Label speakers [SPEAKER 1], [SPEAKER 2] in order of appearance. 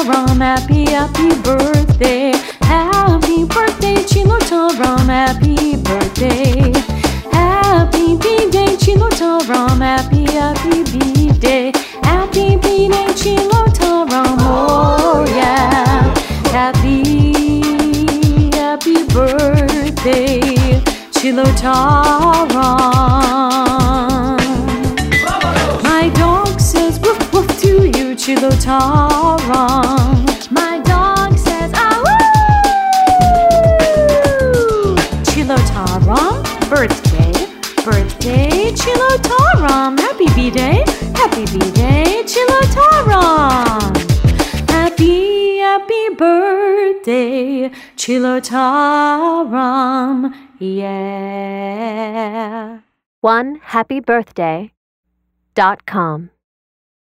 [SPEAKER 1] Chilotaram, happy, happy birthday. Happy birthday, Chilotaram, happy birthday. Happy B-Day, Chilotaram, happy, happy B-Day. Happy B-Day, Chilotaram, oh yeah. Happy, happy birthday, Chilotaram. My dog says woof woof to you, Chilotaram. My dog says ah woo. Chilotaram, birthday, birthday, Chilotaram. Happy B-Day, happy B-Day, Chilotaram. Happy, happy birthday, Chilotaram, yeah.
[SPEAKER 2] OneHappyBirthday.com